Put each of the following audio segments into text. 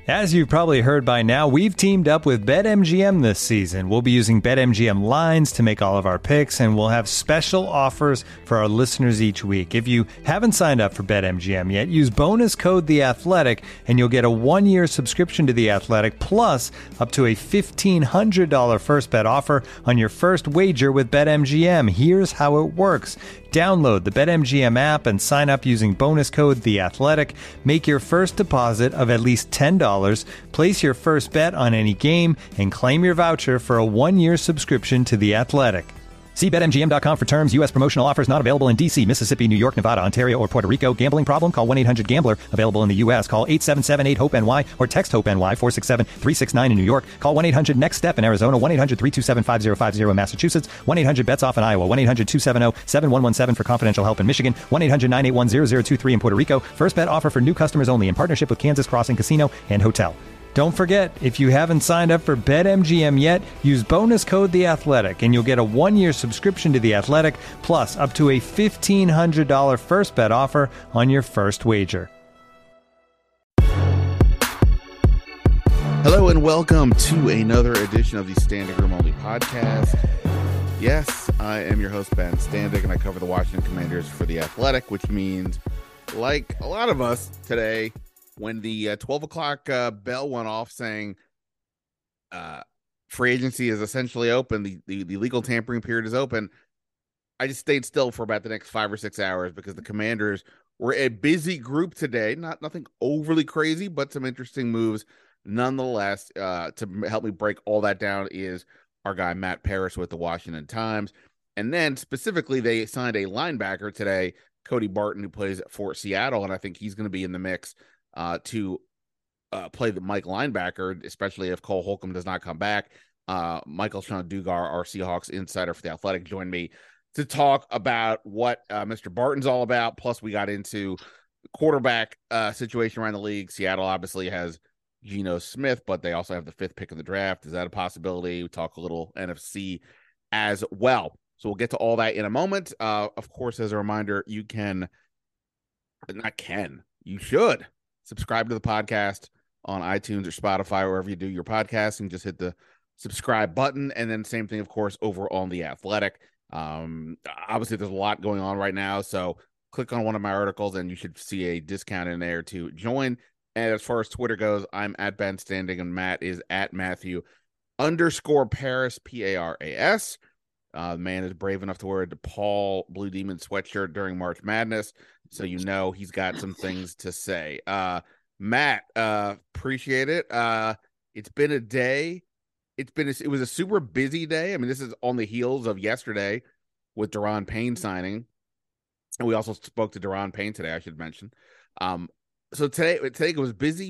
As you've probably heard by now, we've teamed up with BetMGM this season. We'll be using BetMGM lines to make all of our picks, and we'll have special offers for our listeners each week. If you haven't signed up for BetMGM yet, use bonus code The Athletic, and you'll get a 1-year subscription to The Athletic, plus up to a $1,500 first bet offer on your first wager with BetMGM. Here's how it works. Download the BetMGM app and sign up using bonus code The Athletic. Make your first deposit of at least $10. Place your first bet on any game and claim your voucher for a 1-year subscription to The Athletic. See BetMGM.com for terms. U.S. promotional offers not available in D.C., Mississippi, New York, Nevada, Ontario, or Puerto Rico. Gambling problem? Call 1-800-GAMBLER. Available in the U.S. Call 877-8-HOPE-NY or text HOPE-NY 467-369 in New York. Call 1-800-NEXT-STEP in Arizona. 1-800-327-5050 in Massachusetts. 1-800-BETS-OFF in Iowa. 1-800-270-7117 for confidential help in Michigan. 1-800-981-0023 in Puerto Rico. First bet offer for new customers only in partnership with Kansas Crossing Casino and Hotel. Don't forget, if you haven't signed up for BetMGM yet, use bonus code The Athletic, and you'll get a 1-year subscription to The Athletic, plus up to a $1,500 first bet offer on your first wager. Hello and welcome to another edition of the Standing Room Only podcast. Yes, I am your host, Ben Standig, and I cover the Washington Commanders for The Athletic, which means, like a lot of us today, when the 12 o'clock bell went off saying free agency is essentially open, the legal tampering period is open, I just stayed still for about the next 5 or 6 hours because the Commanders were a busy group today. Nothing overly crazy, but some interesting moves nonetheless. To help me break all that down is our guy Matt Paras with the Washington Times. And then specifically, they signed a linebacker today, Cody Barton, who plays for Seattle, and I think he's going to be in the mix to play the Mike linebacker, especially if Cole Holcomb does not come back. Michael Sean Dugar, our Seahawks insider for The Athletic, joined me to talk about what Mr. Barton's all about. Plus, we got into the quarterback situation around the league. Seattle obviously has Geno Smith, but they also have the 5th pick in the draft. Is that a possibility? We talk a little NFC as well. So we'll get to all that in a moment. Of course, as a reminder, you should subscribe to the podcast on iTunes or Spotify, wherever you do your podcasting. Just hit the subscribe button. And then same thing, of course, over on The Athletic. Obviously, there's a lot going on right now. So click on one of my articles and you should see a discount in there to join. And as far as Twitter goes, I'm at Ben Standing and Matt is at Matthew_Paras, Paras. The man is brave enough to wear a DePaul Blue Demon sweatshirt during March Madness, so you know he's got some things to say. Matt, appreciate it. It's been a day. It was a super busy day. I mean, this is on the heels of yesterday with Daron Payne signing, and we also spoke to Daron Payne today, I should mention. So today it was busy.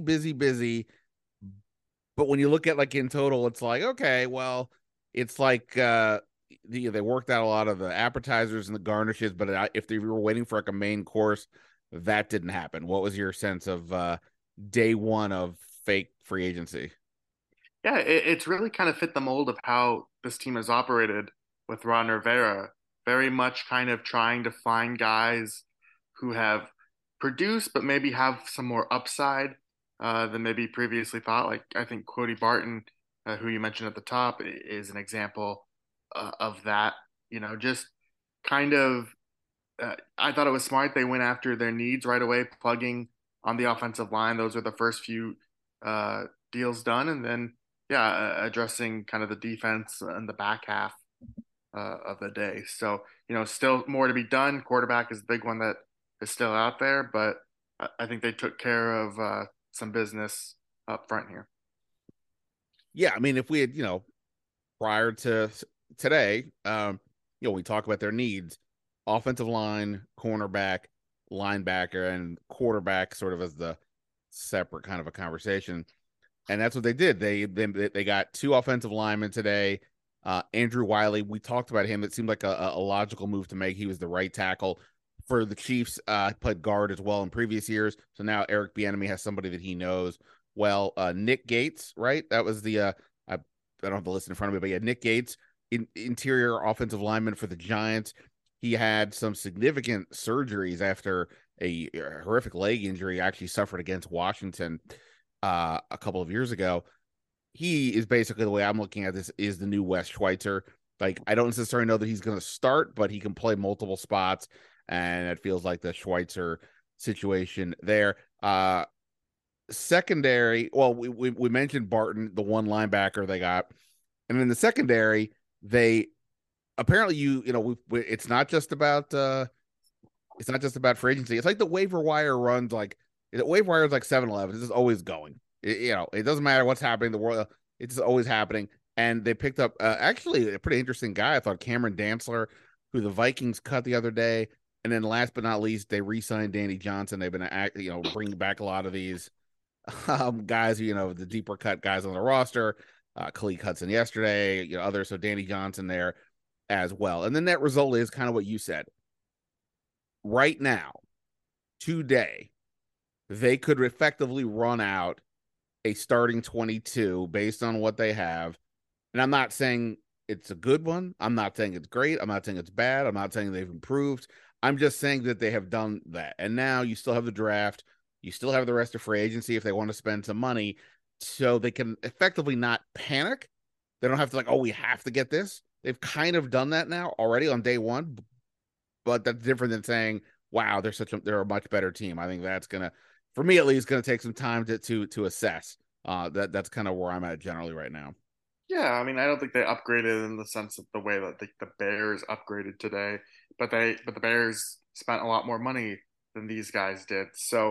But when you look at like in total, it's like, okay, well, it's like they worked out a lot of the appetizers and the garnishes, but if they were waiting for like a main course, that didn't happen. What was your sense of day one of fake free agency? Yeah, it's really kind of fit the mold of how this team has operated with Ron Rivera. Very much kind of trying to find guys who have produced, but maybe have some more upside than maybe previously thought. Like I think Cody Barton, who you mentioned at the top, is an example of that. You know, just kind of, I thought it was smart. They went after their needs right away, plugging on the offensive line. Those were the first few deals done. And then, addressing kind of the defense and the back half of the day. So, still more to be done. Quarterback is the big one that is still out there, but I think they took care of some business up front here. Yeah, I mean, if we had, prior to today, we talk about their needs, offensive line, cornerback, linebacker, and quarterback sort of as the separate kind of a conversation. And that's what they did. They got 2 offensive linemen today. Andrew Wiley, we talked about him. It seemed like a logical move to make. He was the right tackle for the Chiefs. Played guard as well in previous years. So now Eric Bieniemy has somebody that he knows well. Nick Gates, right? That was the I don't have the list in front of me, but yeah, Nick Gates, interior offensive lineman for the Giants. He had some significant surgeries after a horrific leg injury he actually suffered against Washington. a couple of years ago. He is basically, the way I'm looking at this, is the new Wes Schweitzer. Like, I don't necessarily know that he's going to start, but he can play multiple spots, and it feels like the Schweitzer situation there. Secondary, well, we mentioned Barton, the one linebacker they got, and in the secondary, they apparently it's not just about free agency. It's like the waiver wire runs like the waiver wire is like 7-Eleven. It's just always going. It doesn't matter what's happening in the world. It's just always happening. And they picked up actually a pretty interesting guy. I thought Cameron Dantzler, who the Vikings cut the other day. And then last but not least, they re-signed Danny Johnson. They've been bringing back a lot of these guys, the deeper cut guys on the roster. Khalid Hudson yesterday, others. So Danny Johnson there as well. And the net result is kind of what you said. Right now, today, they could effectively run out a starting 22 based on what they have. And I'm not saying it's a good one. I'm not saying it's great. I'm not saying it's bad. I'm not saying they've improved. I'm just saying that they have done that. And now you still have the draft. You still have the rest of free agency if they want to spend some money, so they can effectively not panic. They don't have to we have to get this. They've kind of done that now already on day one, but that's different than saying, wow, they're a much better team. I think that's gonna, for me at least, gonna take some time to assess. That's kind of where I'm at generally right now. Yeah, I mean, I don't think they upgraded in the sense of the way that the Bears upgraded today, but the Bears spent a lot more money than these guys did. So,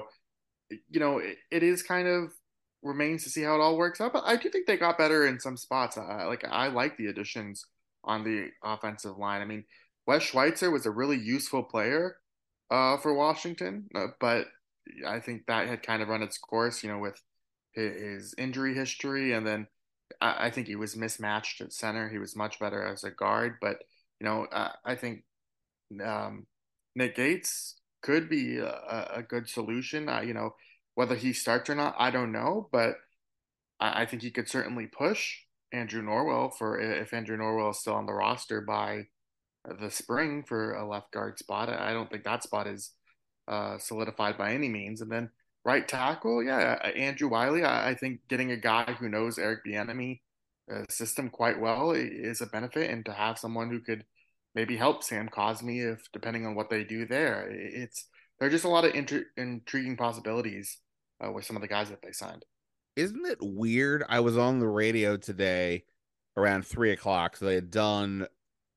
it is kind of remains to see how it all works out. But I do think they got better in some spots. I like the additions on the offensive line. I mean, Wes Schweitzer was a really useful player for Washington, but I think that had kind of run its course, with his injury history, and then I think he was mismatched at center. He was much better as a guard, but I think um, Nick Gates could be a good solution. Whether he starts or not, I don't know, but I think he could certainly push Andrew Norwell for if Andrew Norwell is still on the roster by the spring for a left guard spot. I don't think that spot is solidified by any means. And then right tackle, yeah, Andrew Wiley. I think getting a guy who knows Eric Bieniemy system quite well is a benefit, and to have someone who could maybe help Sam Cosmi if depending on what they do there, there are just a lot of intriguing possibilities with some of the guys that they signed. Isn't it weird? I was on the radio today around 3 o'clock, so they had done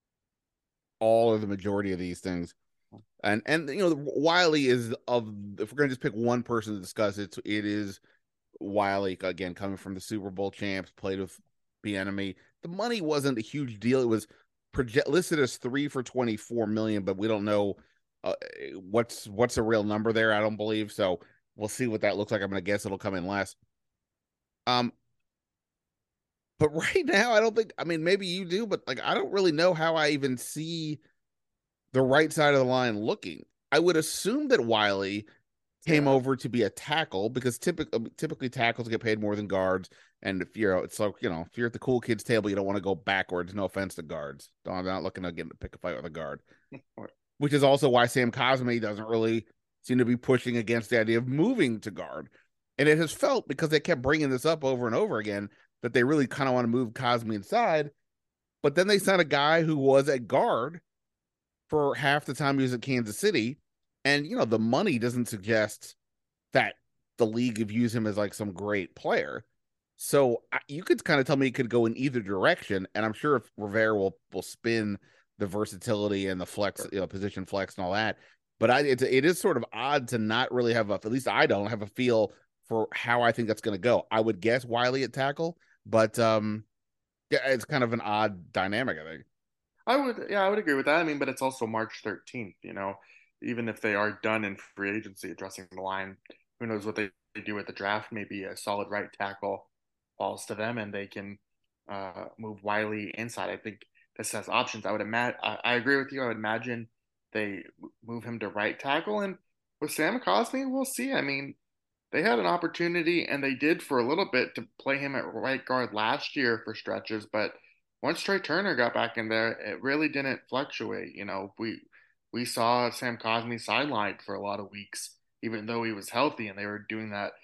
all of the majority of these things. And Wiley is if we're gonna just pick one person to discuss it is Wiley, again, coming from the Super Bowl champs, played with Bieniemy. The money wasn't a huge deal. It was listed as 3 for 24 million, but we don't know what's a real number there. I don't believe so. We'll see what that looks like. I'm gonna guess it'll come in less. Um, but right now, I don't think. I mean, maybe you do, but I don't really know how I even see the right side of the line looking. I would assume that Wiley came Yeah. over to be a tackle because typically tackles get paid more than guards. And if it's like, if you're at the cool kids table, you don't want to go backwards. No offense to guards. I'm not looking to pick a fight with a guard, which is also why Sam Cosmi doesn't really seem to be pushing against the idea of moving to guard. And it has felt, because they kept bringing this up over and over again, that they really kind of want to move Cosmi inside. But then they signed a guy who was at guard for half the time he was at Kansas City. And, the money doesn't suggest that the league views him as like some great player. So you could kind of tell me it could go in either direction. And I'm sure if Rivera will spin the versatility and the flex, position flex and all that. But it is sort of odd to not really have at least I don't have a feel for how I think that's going to go. I would guess Wiley at tackle, but yeah, it's kind of an odd dynamic, I think. I would agree with that. I mean, but it's also March 13th, even if they are done in free agency addressing the line, who knows what they do at the draft? Maybe a solid right tackle falls to them and they can move Wiley inside. I think this has options. I agree with you. I would imagine they move him to right tackle. And with Sam Cosmi, we'll see. I mean, they had an opportunity and they did for a little bit to play him at right guard last year for stretches, but once Trey Turner got back in there, it really didn't fluctuate. We saw Sam Cosmi sidelined for a lot of weeks, even though he was healthy, and they were doing that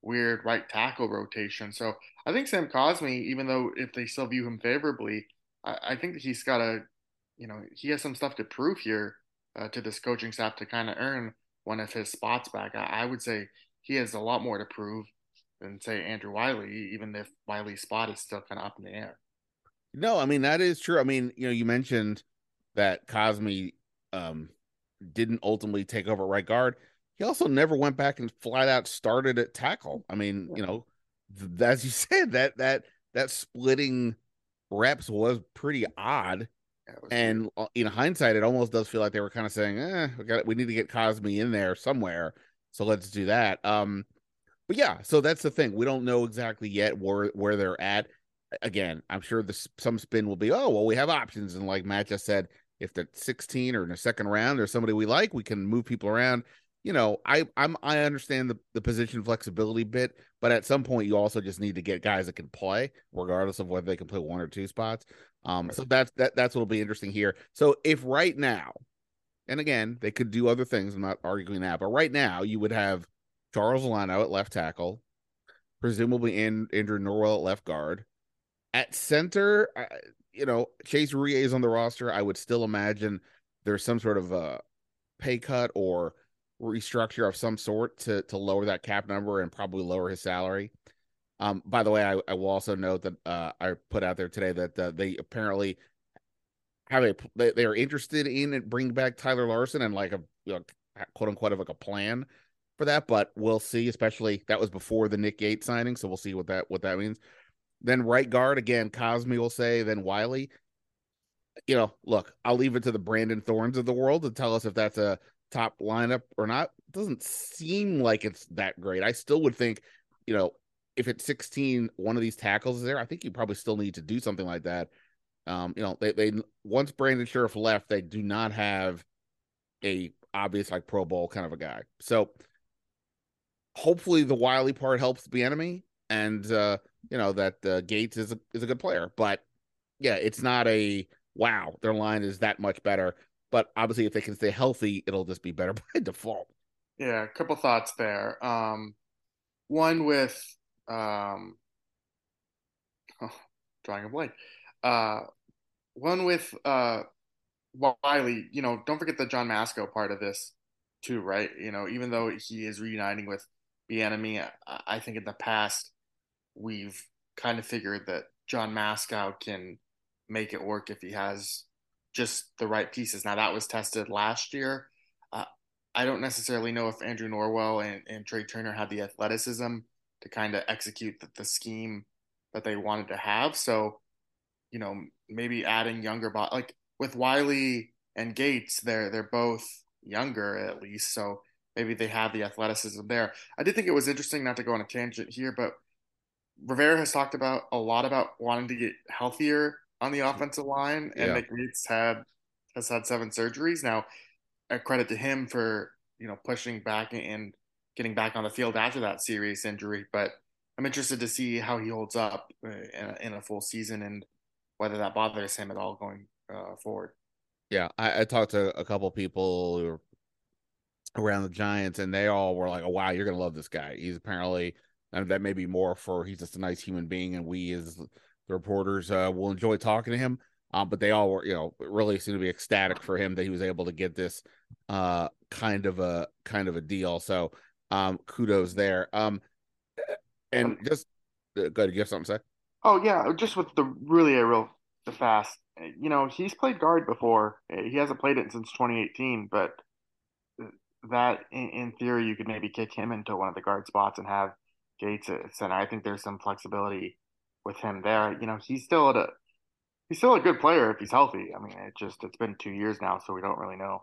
weird right tackle rotation. So I think Sam Cosmi, even though if they still view him favorably, I think that he's got he has some stuff to prove here to this coaching staff to kind of earn one of his spots back. I would say he has a lot more to prove than say Andrew Wiley, even if Wiley's spot is still kind of up in the air. No, I mean that is true. I mean, you mentioned that Cosme um didn't ultimately take over right guard. He also never went back and flat out started at tackle. I mean, as you said, that splitting reps was pretty odd. Yeah, it was weird. And in hindsight, it almost does feel like they were kind of saying, we need to get Cosme in there somewhere. So let's do that. But yeah, so that's the thing. We don't know exactly yet where they're at. Again, I'm sure some spin will be, oh, well, we have options. And like Matt just said, if they're 16 or in the second round or somebody we like, we can move people around. I understand the position flexibility bit, but at some point you also just need to get guys that can play, regardless of whether they can play one or two spots. So that's what'll be interesting here. So if right now, and again, they could do other things, I'm not arguing that, but right now you would have Charles Lano at left tackle, presumably Andrew Norwell at left guard. At center, Chase Roulier is on the roster. I would still imagine there's some sort of a pay cut or restructure of some sort to lower that cap number and probably lower his salary. By the way, I will also note that I put out there today that they apparently they are interested in bringing back Tyler Larson and like a quote unquote of like a plan for that, but we'll see. Especially that was before the Nick Gates signing, so we'll see what that means. Then right guard again, Cosme will say. Then Wiley. Look, I'll leave it to the Brandon Thorns of the world to tell us if that's a top lineup or not. It doesn't seem like it's that great. I still would think, if it's 16, one of these tackles is there, I think you probably still need to do something like that. They once Brandon Sheriff left, they do not have a obvious like Pro Bowl kind of a guy. So hopefully the Wiley part helps the enemy, and that Gates is a good player. But yeah, it's not a wow, their line is that much better. But obviously, if they can stay healthy, it'll just be better by default. Yeah, a couple thoughts there. One with oh, drawing a blank. Uh, one with Wiley. Don't forget the John Masco part of this too, right? Even though he is reuniting with Bieniemy, I think in the past we've kind of figured that John Masco can make it work if he has just the right pieces. Now that was tested last year. Uh, I don't necessarily know if Andrew Norwell and Trey Turner had the athleticism to kind of execute the scheme that they wanted to have. So, maybe adding younger, like with Wiley and Gates, they're both younger at least. So maybe they have the athleticism there. I did think it was interesting, not to go on a tangent here, but Rivera has talked about a lot about wanting to get healthier on the offensive line, and Yeah. McNeese has had 7 surgeries. Now, a credit to him for pushing back and getting back on the field after that serious injury. But I'm interested to see how he holds up in a full season and whether that bothers him at all going forward. Yeah, I talked to a couple people who were around the Giants, and they all were like, "Oh wow, you're gonna love this guy. He's apparently, and that may be more for he's just a nice human being, and we as the reporters will enjoy talking to him." But they all were, really seemed to be ecstatic for him that he was able to get this kind of a deal. So kudos there. And just go ahead, you have something to say? Oh yeah, just with the fast. He's played guard before. He hasn't played it since 2018, but that in theory you could maybe kick him into one of the guard spots and have Gates at center. I think there's some flexibility with him there. He's still a good player if he's healthy. I mean, it's been 2 years now, so we don't really know.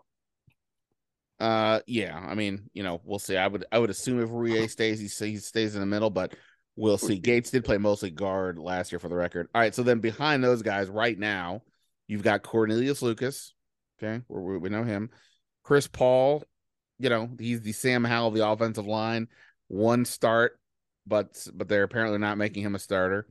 Yeah, I mean, we'll see. I would assume if Roulier stays, he stays in the middle, but we'll see. Gates did play mostly guard last year for the record. All right, so then behind those guys right now, you've got Cornelius Lucas. Okay, we know him. Chris Paul, he's the Sam Howell of the offensive line. One start, but they're apparently not making him a starter.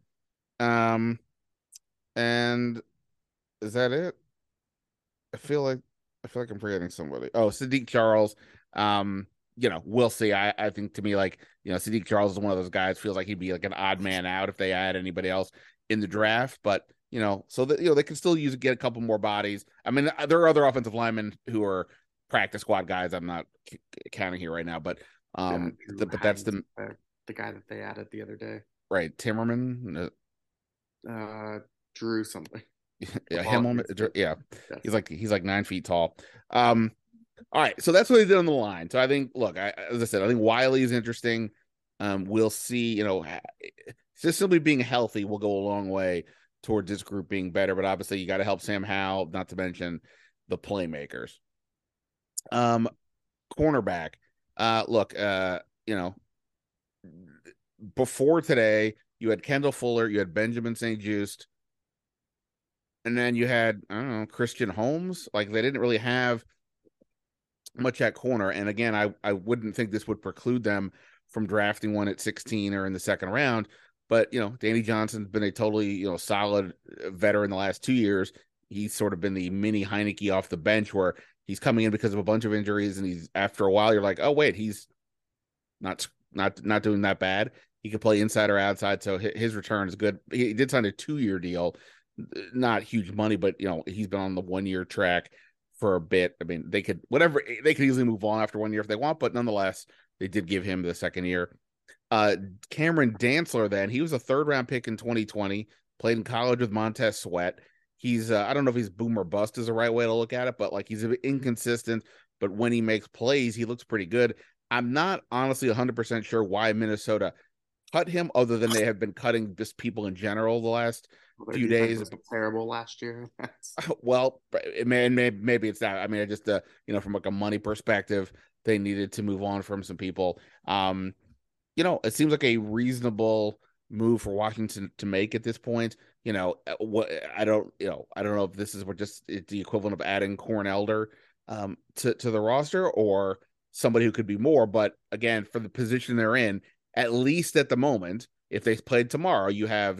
And is that it? I feel like I'm forgetting somebody. Oh, Sadiq Charles. we'll see. I think to me, like, Sadiq Charles is one of those guys, feels like he'd be like an odd man out if they add anybody else in the draft. But, so that, they can still get a couple more bodies. I mean, there are other offensive linemen who are practice squad guys. I'm not counting here right now, but, Yeah, but that's the guy that they added the other day. right. Timmerman, Drew something. yeah, him, yeah. Yes. He's like 9 feet tall. All right, so that's what he did on the line. So I think, look, as I said, I think Wiley is interesting. We'll see. Just simply being healthy will go a long way towards this group being better. But obviously, you got to help Sam Howell, not to mention the playmakers. Cornerback. Look, before today, you had Kendall Fuller, you had Benjamin St-Juste, and then you had, I don't know, Christian Holmes. Like, they didn't really have much at corner. And again, I wouldn't think this would preclude them from drafting one at 16 or in the second round. But, Danny Johnson's been a totally, solid veteran the last 2 years. He's sort of been the mini Heineke off the bench, where he's coming in because of a bunch of injuries. And he's, after a while, you're like, oh, wait, he's not doing that bad. He could play inside or outside. So his return is good. He did sign a 2-year deal, not huge money, but, he's been on the 1-year track for a bit. I mean, they could easily move on after 1 year if they want, but nonetheless, they did give him the second year. Cameron Dantzler, then, he was a 3rd-round pick in 2020, played in college with Montez Sweat. He's I don't know if he's boom or bust is the right way to look at it, but like, he's a bit inconsistent, but when he makes plays, he looks pretty good. I'm not honestly 100% sure why Minnesota cut him, other than they have been cutting just people in general the last few days. Was terrible last year. Well, maybe it's that. I mean, I just from like a money perspective, they needed to move on from some people. It seems like a reasonable move for Washington to make at this point. What I don't know if this is it's the equivalent of adding Corn Elder to the roster, or somebody who could be more. But again, for the position they're in, at least at the moment, if they played tomorrow, you have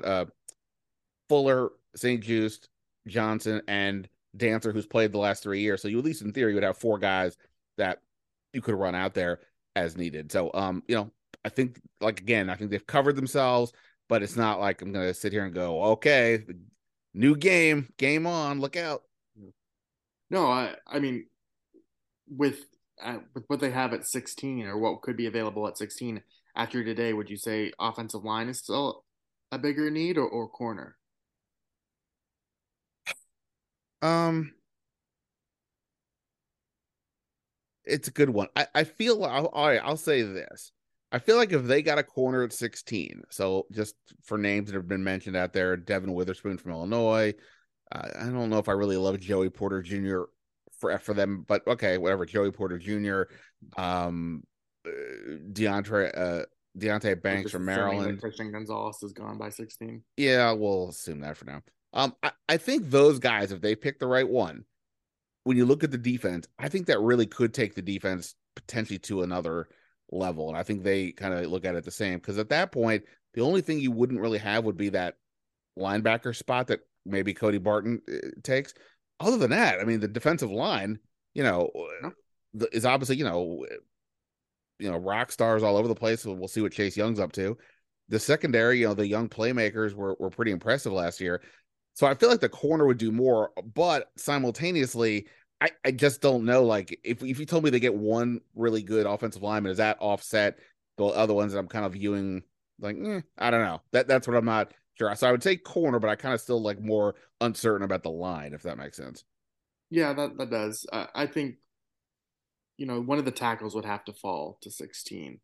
Fuller, St-Juste, Johnson, and Dancer, who's played the last 3 years. So you, at least in theory, would have 4 guys that you could run out there as needed. So, I think, like, again, I think they've covered themselves, but it's not like I'm going to sit here and go, okay, new game on, look out. No, I mean, with what they have at 16, or what could be available at 16 after today, would you say offensive line is still a bigger need, or corner? It's a good one. I feel, all right, I'll say this. I feel like if they got a corner at 16, so just for names that have been mentioned out there, Devin Witherspoon from Illinois. I don't know if I really love Joey Porter Jr. for them, but okay, whatever. Joey Porter Jr., Deontay Banks from Maryland. Christian Gonzalez is gone by 16. Yeah, we'll assume that for now. I think those guys, if they pick the right one, when you look at the defense, I think that really could take the defense potentially to another level. And I think they kind of look at it the same, because at that point, the only thing you wouldn't really have would be that linebacker spot that maybe Cody Barton takes. Other than that, I mean, the defensive line, is obviously, rock stars all over the place. So we'll see what Chase Young's up to. The secondary, the young playmakers were pretty impressive last year. So I feel like the corner would do more, but simultaneously, I just don't know. Like, if you told me they get one really good offensive lineman, is that offset the other ones that I'm kind of viewing like, I don't know. That's what I'm not sure. So I would say corner, but I kind of still like more uncertain about the line, if that makes sense. Yeah, that does. I think, one of the tackles would have to fall to 16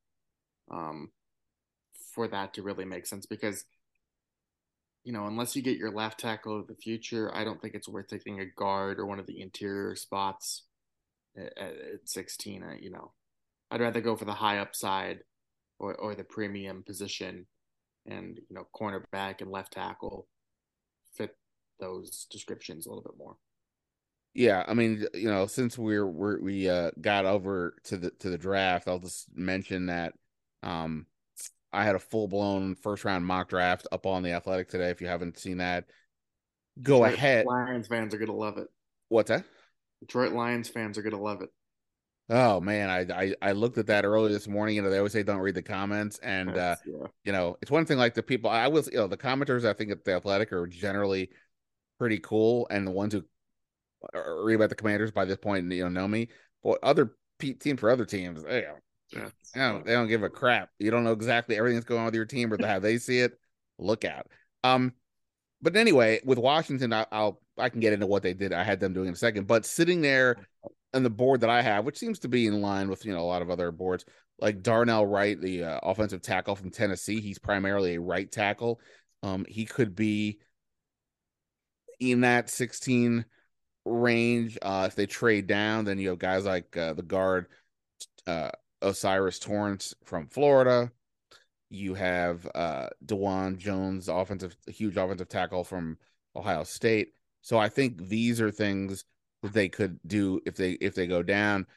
for that to really make sense, because unless you get your left tackle of the future, I don't think it's worth taking a guard or one of the interior spots at 16. I'd rather go for the high upside or the premium position, and cornerback and left tackle fit those descriptions a little bit more. Yeah, I mean, since we got over to the draft, I'll just mention that I had a full-blown first-round mock draft up on The Athletic today. If you haven't seen that, go ahead. Lions fans are going to love it. What's that? Detroit Lions fans are going to love it. Oh man, I looked at that earlier this morning. They always say don't read the comments, and Yeah. it's one thing like the people I was, the commenters I think at the Athletic are generally pretty cool, and the ones who read about the Commanders by this point, know me. But other teams for other teams, Yeah. they don't give a crap. You don't know exactly everything that's going on with your team or how they see it. Look out. But anyway, with Washington, I can get into what they did. I had them doing in a second, but sitting there on the board that I have, which seems to be in line with a lot of other boards, like Darnell Wright, the offensive tackle from Tennessee. He's primarily a right tackle. He could be in that 16 range. If they trade down, then you have guys like the guard Osiris Torrance from Florida. You have Dewan Jones, huge offensive tackle from Ohio State. So I think these are things that they could do if they go down.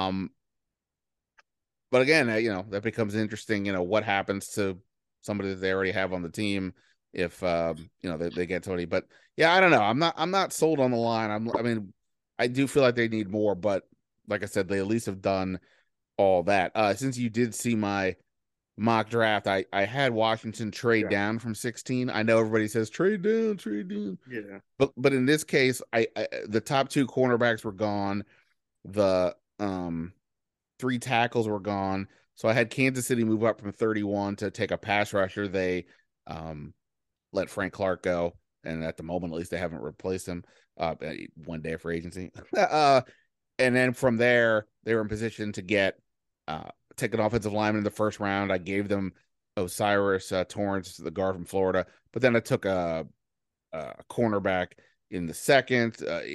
But again, that becomes interesting. What happens to somebody that they already have on the team if they get somebody. But yeah, I don't know. I'm not sold on the line. I mean, I do feel like they need more, but like I said, they at least have done all that. Since you did see my mock draft, I had Washington trade Yeah. down from 16. I know everybody says trade down, trade down, Yeah. but in this case, the top two cornerbacks were gone. The three tackles were gone. So I had Kansas City move up from 31 to take a pass rusher. They let Frank Clark go, and at the moment, at least, they haven't replaced him. One day for agency. And then from there, they were in position to take an offensive lineman in the first round. I gave them Osiris Torrance, the guard from Florida, but then I took a cornerback in the second.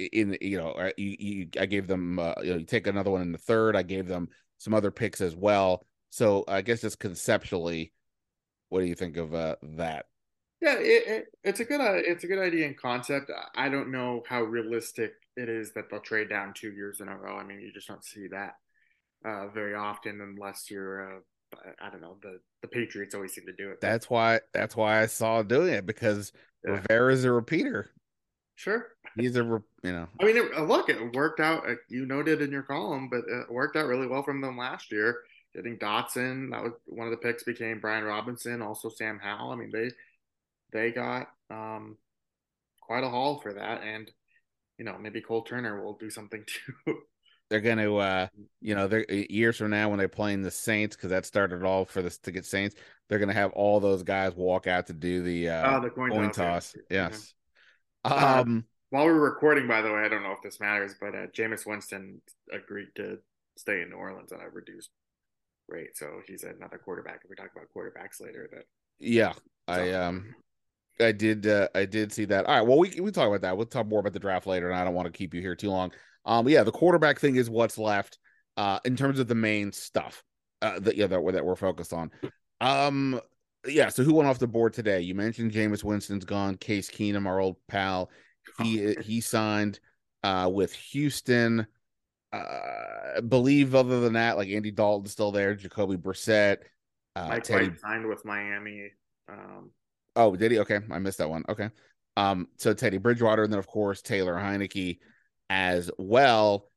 I gave them you take another one in the third. I gave them some other picks as well. So I guess just conceptually, what do you think of that? Yeah, it's a good idea and concept. I don't know how realistic it is that they'll trade down 2 years in a row. I mean, you just don't see that very often unless you're I don't know, the Patriots always seem to do it, but That's why I saw doing it, because yeah, Rivera is a repeater. sure. He's I mean, look, it worked out. You noted in your column, but it worked out really well from them last year. Getting Dotson, that was one of the picks, became Brian Robinson, also Sam Howell. I mean, they got quite a haul for that, and maybe Cole Turner will do something too. they're going to they're years from now when they're playing the Saints, because that started all for this to get Saints. They're going to have all those guys walk out to do the Oh, the coin coin toss, yeah. toss. Yeah. Yes. Uh, um while we're recording, by the way, I don't know if this matters, but Jameis Winston agreed to stay in New Orleans on a reduced rate, so he's another quarterback. If we talk about quarterbacks later, that yeah, so. I did see that. All right, well, we talk about that. We'll talk more about the draft later, and I don't want to keep you here too long. Yeah, the quarterback thing is what's left in terms of the main stuff that we're focused on. Um, yeah, so who went off the board today? You mentioned Jameis Winston's gone. Case Keenum, our old pal, he signed with Houston. I believe other than that, like Andy Dalton's still there, Jacoby Brissett, Mike Teddy. White signed with Miami. Um, Oh, did he? Okay, I missed that one. Okay. So Teddy Bridgewater, and then of course Taylor Heineke as well.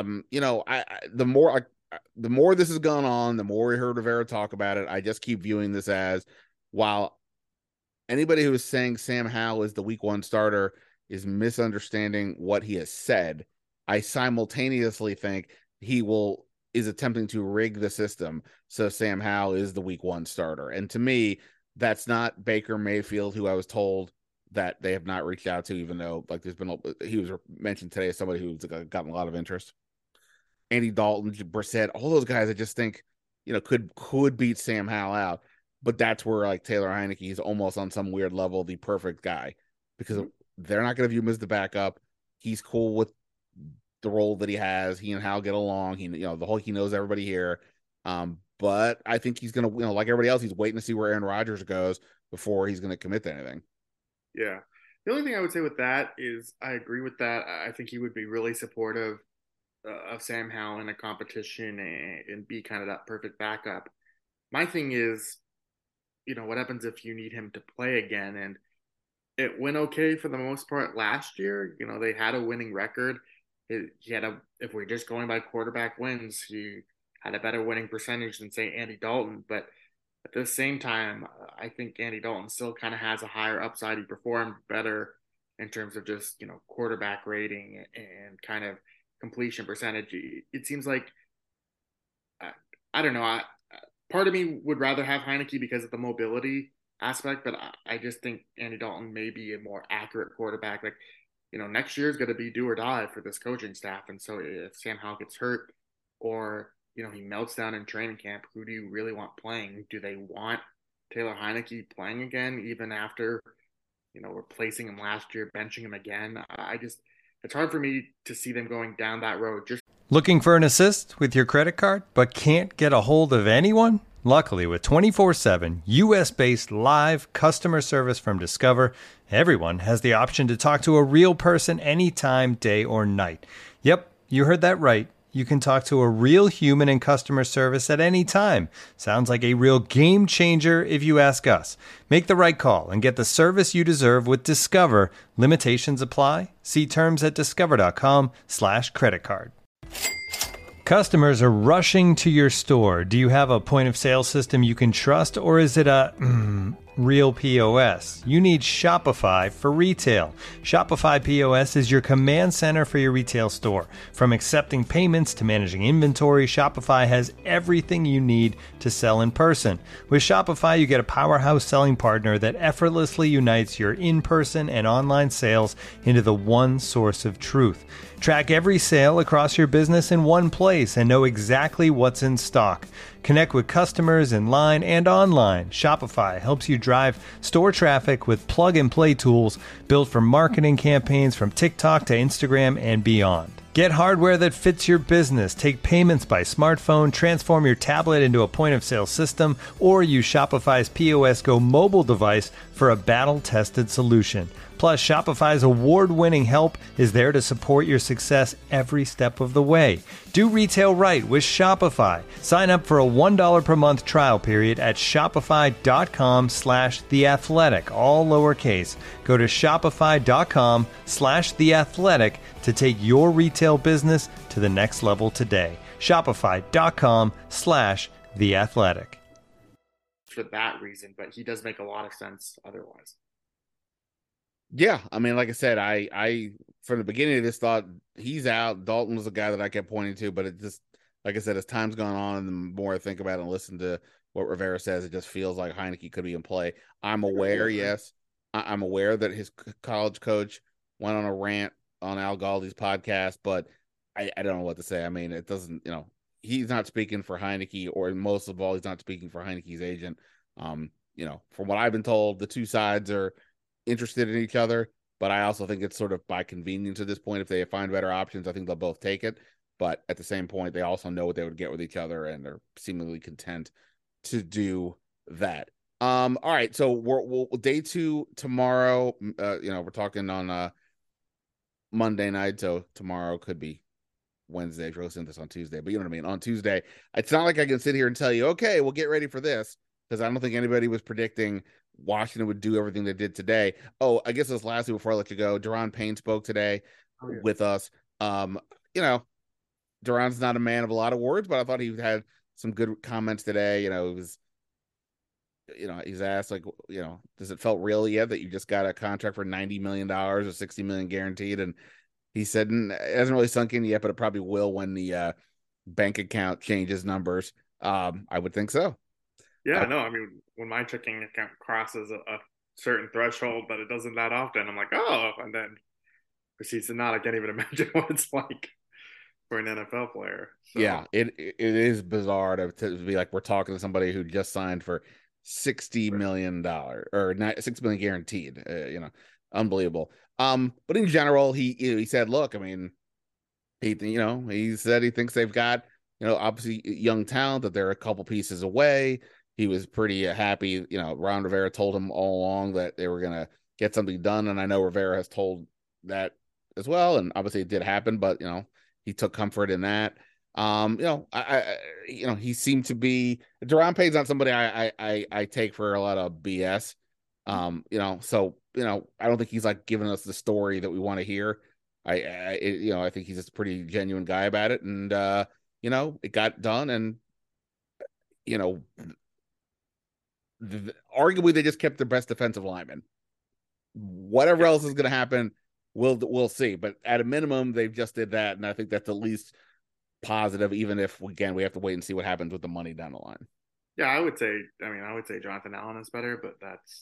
The more this has gone on, the more we heard Rivera talk about it. I just keep viewing this as, while anybody who is saying Sam Howell is the week one starter is misunderstanding what he has said. I simultaneously think is attempting to rig the system so Sam Howell is the week one starter. And to me, that's not Baker Mayfield, who I was told that they have not reached out to, even though he was mentioned today as somebody who's gotten a lot of interest. Andy Dalton, Brissett, all those guys I just think, could beat Sam Howell out. But that's where like Taylor Heineke is almost on some weird level the perfect guy, because they're not going to view him as the backup. He's cool with the role that he has. He and Hal get along. He knows everybody here. But I think he's going to, like everybody else, he's waiting to see where Aaron Rodgers goes before he's going to commit to anything. yeah. The only thing I would say with that is I agree with that. I think he would be really supportive of Sam Howell in a competition and be kind of that perfect backup. My thing is, what happens if you need him to play again? And it went okay for the most part last year. They had a winning record. He had if we're just going by quarterback wins, he had a better winning percentage than say Andy Dalton. But at the same time, I think Andy Dalton still kind of has a higher upside. He performed better in terms of just quarterback rating and kind of completion percentage. It seems like I don't know. Part of me would rather have Heineke because of the mobility aspect, but I just think Andy Dalton may be a more accurate quarterback. Like, next year is going to be do or die for this coaching staff. And so if Sam Howell gets hurt or, he melts down in training camp, who do you really want playing? Do they want Taylor Heineke playing again, even after, replacing him last year, benching him again? It's hard for me to see them going down that road. Just Looking for an assist with your credit card, but can't get a hold of anyone? Luckily, with 24/7 U.S.-based live customer service from Discover, everyone has the option to talk to a real person anytime, day or night. Yep, you heard that right. You can talk to a real human in customer service at any time. Sounds like a real game changer if you ask us. Make the right call and get the service you deserve with Discover. Limitations apply. See terms at discover.com/creditcard. Customers are rushing to your store. Do you have a point of sale system you can trust, or is it a real POS? You need Shopify for retail. Shopify POS is your command center for your retail store. From accepting payments to managing inventory, Shopify has everything you need to sell in person. With Shopify, you get a powerhouse selling partner that effortlessly unites your in-person and online sales into the one source of truth. Track every sale across your business in one place and know exactly what's in stock. Connect with customers in line and online. Shopify helps you drive store traffic with plug-and-play tools built for marketing campaigns from TikTok to Instagram and beyond. Get hardware that fits your business. Take payments by smartphone, transform your tablet into a point-of-sale system, or use Shopify's POS Go mobile device for a battle-tested solution. Plus, Shopify's award-winning help is there to support your success every step of the way. Do retail right with Shopify. Sign up for a $1 per month trial period at shopify.com/theathletic, all lowercase. Go to shopify.com/theathletic to take your retail business to the next level today. Shopify.com/theathletic. for that reason, but he does make a lot of sense otherwise. Yeah, I mean, like I said, I from the beginning of this thought he's out. Dalton was the guy that I kept pointing to, but it just, like I said, as time's gone on, the more I think about it and listen to what Rivera says, it just feels like Heineke could be in play. I'm aware, yes, I'm aware that his college coach went on a rant on Al Galdi's podcast, but I don't know what to say. I mean, it doesn't, he's not speaking for Heineke, or most of all, he's not speaking for Heineke's agent. From what I've been told, the two sides are interested in each other, but I also think it's sort of by convenience at this point. If they find better options, I think they'll both take it. But at the same point, they also know what they would get with each other, and they're seemingly content to do that. All right, so we'll day 2 tomorrow. We're talking on Monday night, so tomorrow could be Wednesday if you're listening to this on Tuesday. But you know what I mean. On Tuesday, it's not like I can sit here and tell you, okay, we'll get ready for this, because I don't think anybody was predicting Washington would do everything they did today. Oh, I guess this lastly before I let you go, Daron Payne spoke today with us. Daron's not a man of a lot of words, but I thought he had some good comments today. It was, he's asked, like, does it felt real yet that you just got a contract for $90 million or $60 million guaranteed? And he said it hasn't really sunk in yet, but it probably will when the bank account changes numbers. I would think so. Yeah, no, I mean, when my checking account crosses a certain threshold, but it doesn't that often, I'm like, oh, and then proceeds to not. I can't even imagine what it's like for an NFL player. So. Yeah, it is bizarre to be like, we're talking to somebody who just signed for $60 million or not $6 million guaranteed. Unbelievable. But in general, he said, look, I mean, he said he thinks they've got, obviously young talent, that they're a couple pieces away. He was pretty happy. Ron Rivera told him all along that they were going to get something done. And I know Rivera has told that as well. And obviously it did happen, but, he took comfort in that. He seemed to be, Daron Payne's not somebody I take for a lot of BS. So, I don't think he's like giving us the story that we want to hear. I think he's just a pretty genuine guy about it, and it got done, and you know, arguably they just kept their best defensive lineman. Whatever else is going to happen, we'll see. But at a minimum, they've just did that, and I think that's the least positive. Even if again we have to wait and see what happens with the money down the line. Yeah, I would say. I mean, I would say Jonathan Allen is better, but that's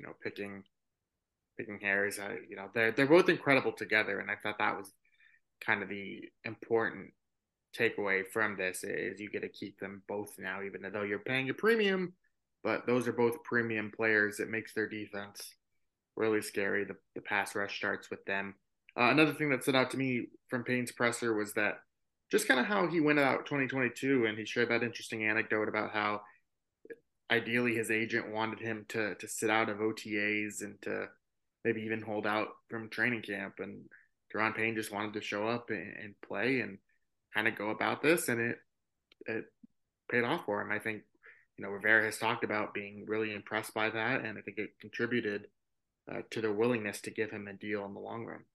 picking hairs. They're both incredible together, and I thought that was kind of the important takeaway from this is you get to keep them both now, even though you're paying a premium. But those are both premium players. It makes their defense really scary. The pass rush starts with them. Another thing that stood out to me from Payne's presser was that just kind of how he went out 2022, and he shared that interesting anecdote about how ideally his agent wanted him to sit out of OTAs and to maybe even hold out from training camp. And Daron Payne just wanted to show up and play and kind of go about this, and it paid off for him. I think Rivera has talked about being really impressed by that, and I think it contributed to their willingness to give him a deal in the long run.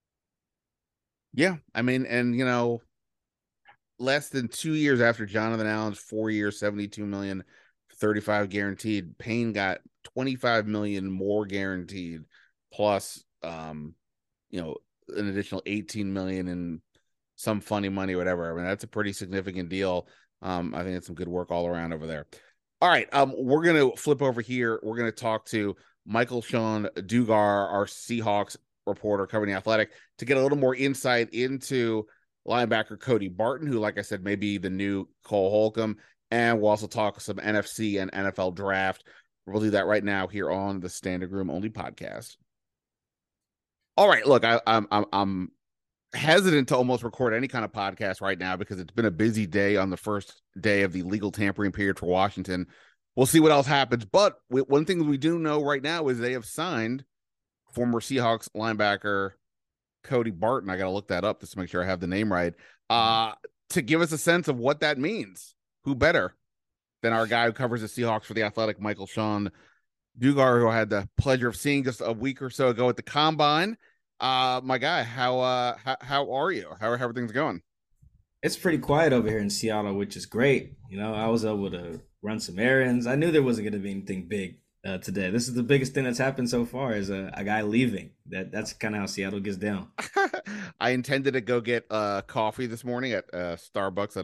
Yeah, I mean, and less than 2 years after Jonathan Allen's 4 years, 72 million, 35 guaranteed, Payne got 25 million more guaranteed, plus an additional 18 million in some funny money, whatever. I mean, that's a pretty significant deal. I think it's some good work all around over there. All right, we're gonna flip over here. We're gonna talk to Michael-Shawn Dugar, our Seahawks reporter covering the Athletic, to get a little more insight into linebacker Cody Barton, who, like I said, may be the new Cole Holcomb, and we'll also talk some NFC and NFL draft. We'll do that right now here on the Standing Room Only podcast. All right, look, I'm hesitant to almost record any kind of podcast right now because it's been a busy day on the first day of the legal tampering period for Washington. We'll see what else happens. But one thing we do know right now is they have signed former Seahawks linebacker Cody Barton. I got to look that up just to make sure I have the name right. To give us a sense of what that means. Who better than our guy who covers the Seahawks for the Athletic, Michael-Shawn Dugar, who I had the pleasure of seeing just a week or so ago at the Combine. My guy, how are you? How are everything's going? It's pretty quiet over here in Seattle, which is great. I was able to run some errands. I knew there wasn't going to be anything big today. This is the biggest thing that's happened so far is a guy leaving. That's kind of how Seattle gets down. I intended to go get coffee this morning at Starbucks.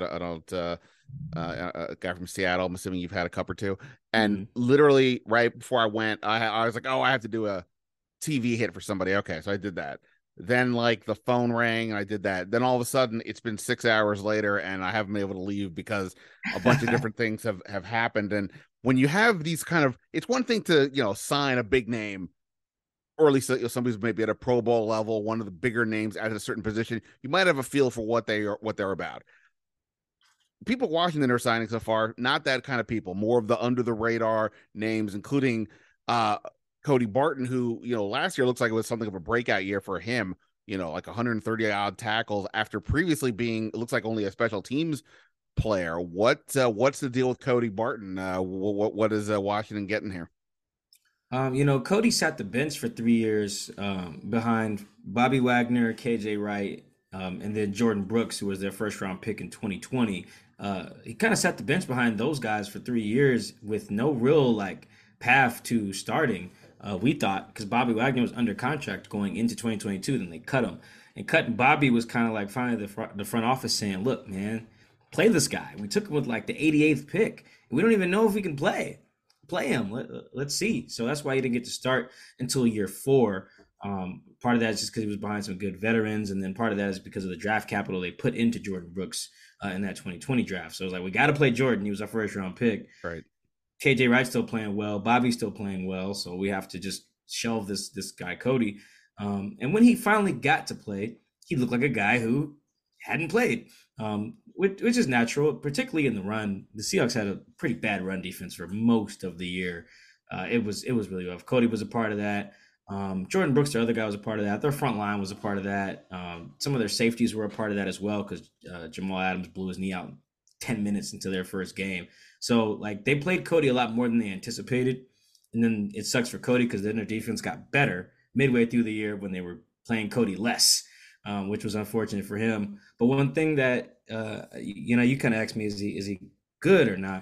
A guy from Seattle. I'm assuming you've had a cup or two. And literally right before I went, I was like, oh, I have to do a TV hit for somebody. Okay, so I did that. Then the phone rang and I did that. Then all of a sudden it's been 6 hours later and I haven't been able to leave because a bunch of different things have happened. And when you have these it's one thing to, sign a big name, or at least somebody's maybe at a Pro Bowl level, one of the bigger names at a certain position. You might have a feel for what they're about. People Washington are signing so far, not that kind of people, more of the under the radar names, including Cody Barton, who, last year looks like it was something of a breakout year for him, 130 odd tackles after previously being, it looks like only a special teams player. What's the deal with Cody Barton? What is Washington getting here? Cody sat the bench for 3 years behind Bobby Wagner, KJ Wright, and then Jordan Brooks, who was their first round pick in 2020. He kind of sat the bench behind those guys for 3 years with no real path to starting. We thought, because Bobby Wagner was under contract going into 2022, then they cut him. And cutting Bobby was kind of finally the front office saying, look, man, play this guy. We took him with the 88th pick. We don't even know if we can play him. Let's see. So that's why he didn't get to start until year 4. Part of that is just because he was behind some good veterans. And then part of that is because of the draft capital they put into Jordan Brooks in that 2020 draft. So it was we got to play Jordan. He was our first round pick. Right. KJ Wright's still playing well. Bobby's still playing well. So we have to just shelve this guy, Cody. And when he finally got to play, he looked like a guy who hadn't played, which is natural, particularly in the run. The Seahawks had a pretty bad run defense for most of the year. It was really rough. Cody was a part of that. Jordan Brooks, their other guy, was a part of that. Their front line was a part of that. Some of their safeties were a part of that as well because Jamal Adams blew his knee out 10 minutes into their first game. So, they played Cody a lot more than they anticipated. And then it sucks for Cody because then their defense got better midway through the year when they were playing Cody less. which was unfortunate for him. But one thing that you kind of asked me, is he good or not?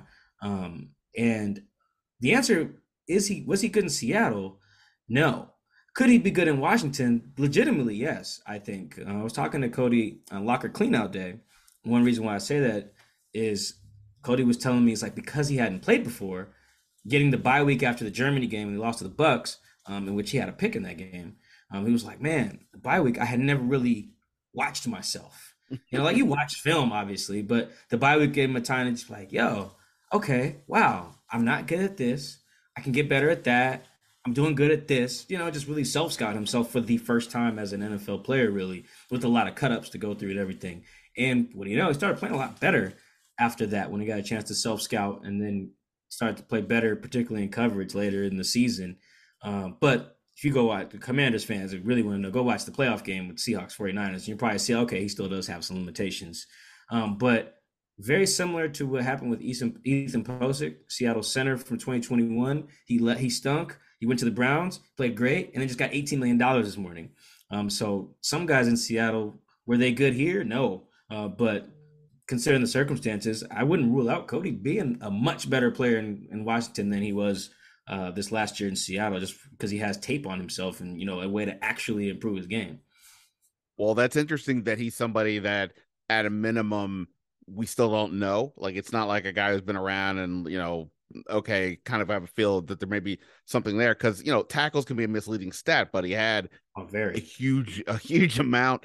And the answer is, was he good in Seattle? No. Could he be good in Washington? Legitimately, yes. I think I was talking to Cody on Locker Cleanout Day. One reason why I say that is Cody was telling me, it's like, because he hadn't played before, getting the bye week after the Germany game and he lost to the Bucks, in which he had a pick in that game. He was like, man, the bye week, I had never really watched myself. Like, you watch film, obviously, but the bye week gave him a time to just like, yo, okay, wow, I'm not good at this. I can get better at that. I'm doing good at this. Just really self-scout himself for the first time as an NFL player, really, with a lot of cut-ups to go through and everything. And what do you know? He started playing a lot better after that when he got a chance to self-scout, and then started to play better, particularly in coverage later in the season. But if you go watch, the Commanders fans that really want to know, go watch the playoff game with Seahawks 49ers, and you probably see, okay, he still does have some limitations. But very similar to what happened with Ethan Posick, Seattle center from 2021. He stunk. He went to the Browns, played great, and then just got $18 million this morning. So some guys in Seattle, were they good here? No. But considering the circumstances, I wouldn't rule out Cody being a much better player in Washington than he was this last year in Seattle, just because he has tape on himself and, a way to actually improve his game. Well, that's interesting that he's somebody that at a minimum we still don't know. Like, it's not like a guy who's been around and, okay, kind of have a feel that there may be something there, because, tackles can be a misleading stat, but he had a huge amount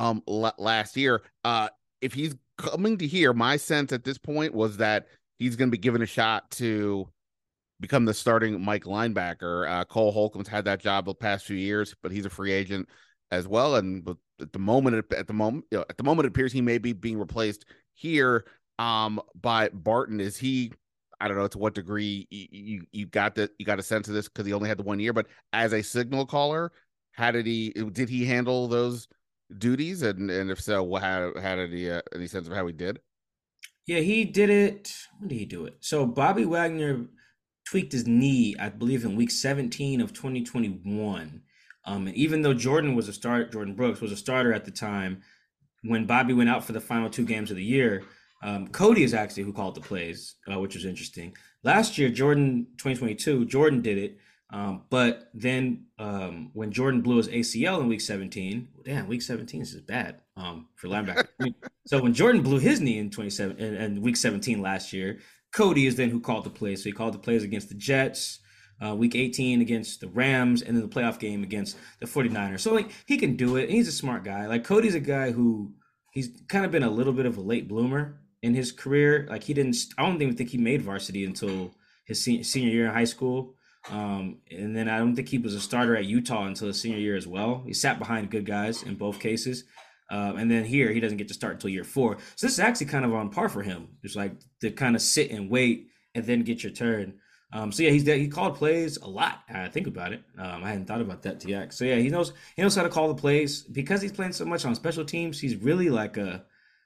last year. If he's coming to here, my sense at this point was that he's going to be given a shot to become the starting Mike linebacker. Cole Holcomb's had that job the past few years, but he's a free agent as well. And at the moment, it appears he may be being replaced here by Barton. Is he? I don't know to what degree you got a sense of this, because he only had the 1 year. But as a signal caller, did he handle those duties? And if so, how did he? Any sense of how he did? Yeah, he did it. When did he do it? So Bobby Wagner tweaked his knee, I believe, in week 17 of 2021. And even though Jordan Brooks was a starter at the time, when Bobby went out for the final 2 games of the year, Cody is actually who called the plays, which was interesting. Last year, 2022, Jordan did it. But then when Jordan blew his ACL in week 17, week 17 is bad for linebacker. So when Jordan blew his knee in week 17 last year, Cody is then who called the plays. So he called the plays against the Jets, week 18 against the Rams, and then the playoff game against the 49ers. So he can do it. And he's a smart guy. Cody's a guy who he's kind of been a little bit of a late bloomer in his career. I don't even think he made varsity until his senior year in high school. And then I don't think he was a starter at Utah until his senior year as well. He sat behind good guys in both cases. And then here, he doesn't get to start until year 4. So this is actually kind of on par for him. It's to kind of sit and wait and then get your turn. So yeah, he called plays a lot. I think about it. I hadn't thought about that yet. So yeah, he knows how to call the plays, because he's playing so much on special teams. He's really like a